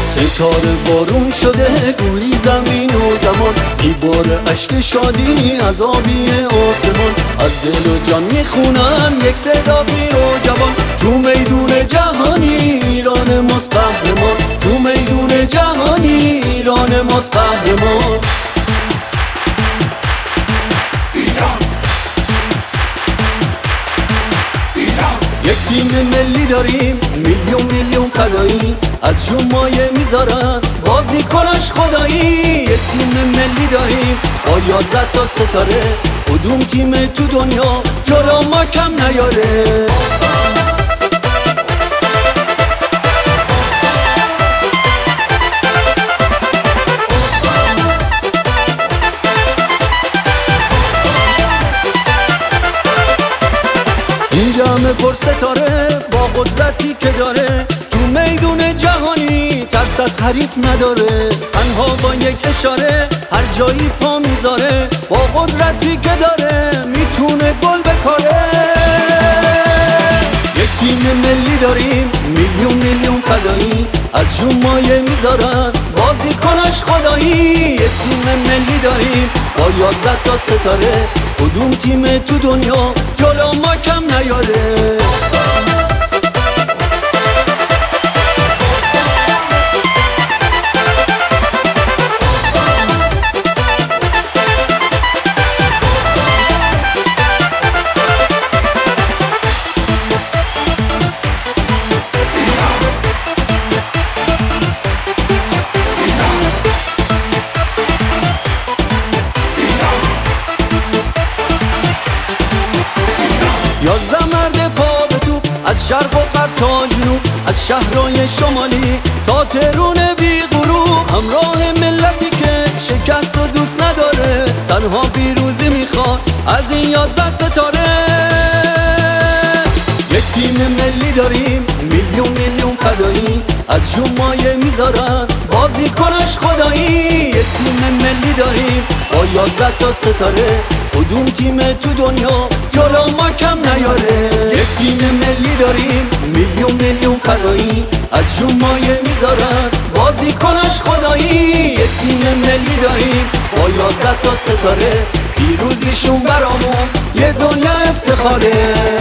ستاره بارون شده گویی زمین و زمان، میباره اشک شادی از آبی آسمان. از دل و جان میخونم یک صدا پیر و جوان، تو میدون جهانی ایران ماست قهرمان، تو میدون جهانی ایران ماست قهرمان. یک تیم ملی داریم میلیون میلیون فدایی، از جون مایه میذارن بازیکناش خدایی. یک تیم ملی داریم با 11 تا ستاره، کدوم تیم تو دنیا جلو ما کم نیاره. این جمع پر ستاره با قدرتی که داره، تو میدون جهانی ترس از حریف نداره. تنها با یک اشاره هر جایی پا میذاره، با قدرتی که داره میتونه گل بکاره. یک تیم ملی داریم میلیون میلیون فدایی، از جون مایه میذارن بازیکناش خدایی. یک تیم ملی داریم با 11 تا ستاره، کدوم تیم تو دنیا جلو ما کم نیاره. یازده مرد پا به توپ، از شرق و غرب تا جنوب، از شهرهای شمالی تا تهران بی غروب. همراه ملتی که شکست و دوست نداره، تنها پیروزی میخواد از این 11 ستاره. یک تیم ملی داریم میلیون میلیون فدایی، از جون مایه میذارن بازیکناش خدایی. یک تیم ملی داریم با 11 تا ستاره، کدوم تیم تو دنیا جلو ما کم نیاره. یک تیم ملی داریم میلیون میلیون فدایی، از جون مایه میذارن بازیکناش خدایی. یک تیم ملی داریم با 11 تا ستاره، پیروزیشون برامون یه دنیا افتخاره.